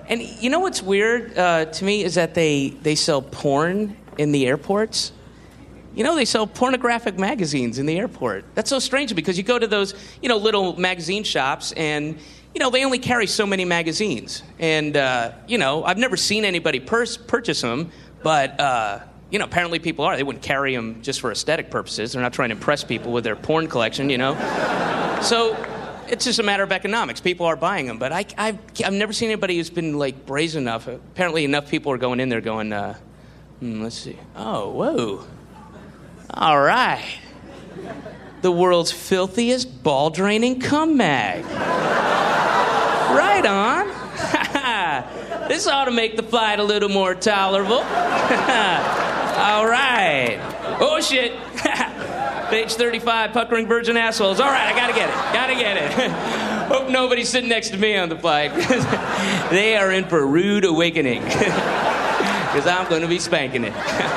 And you know what's weird to me is that they sell porn in the airports. You know, they sell pornographic magazines in the airport. That's so strange because you go to those, little magazine shops and, they only carry so many magazines. And, I've never seen anybody purchase them, but, apparently people are. They wouldn't carry them just for aesthetic purposes. They're not trying to impress people with their porn collection, So it's just a matter of economics. People are buying them. But I've never seen anybody who's been, brazen enough. Apparently enough people are going in there going, let's see. Oh, whoa. All right. The world's filthiest ball-draining cum mag. Right on. This ought to make the flight a little more tolerable. All right. Oh, shit. Page 35, puckering virgin assholes. All right, I gotta get it. Hope nobody's sitting next to me on the flight. They are in for a rude awakening. Because I'm going to be spanking it.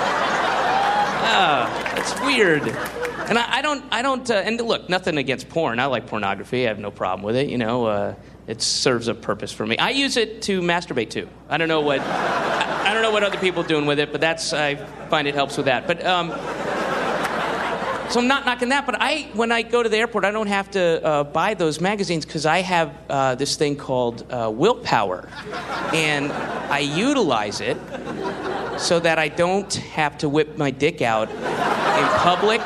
It's weird. And I don't, and look, nothing against porn. I like pornography. I have no problem with it, it serves a purpose for me. I use it to masturbate too. I don't know what other people are doing with it, but I find it helps with that. But, so I'm not knocking that, but when I go to the airport, I don't have to buy those magazines because I have this thing called willpower. And I utilize it so that I don't have to whip my dick out in public.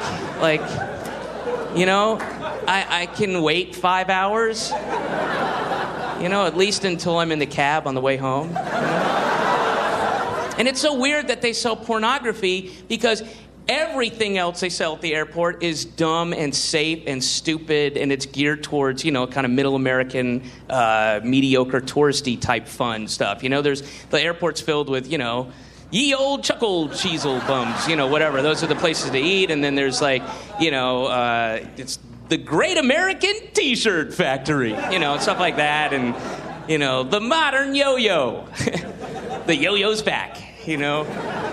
I can wait 5 hours, at least until I'm in the cab on the way home. And it's so weird that they sell pornography because everything else they sell at the airport is dumb and safe and stupid, and it's geared towards, kind of middle American, mediocre, touristy type fun stuff. There's the airport's filled with, ye old chuckle cheesel bums, whatever. Those are the places to eat, and then there's it's the Great American T-shirt Factory, stuff like that, and the modern yo-yo. The yo-yo's back,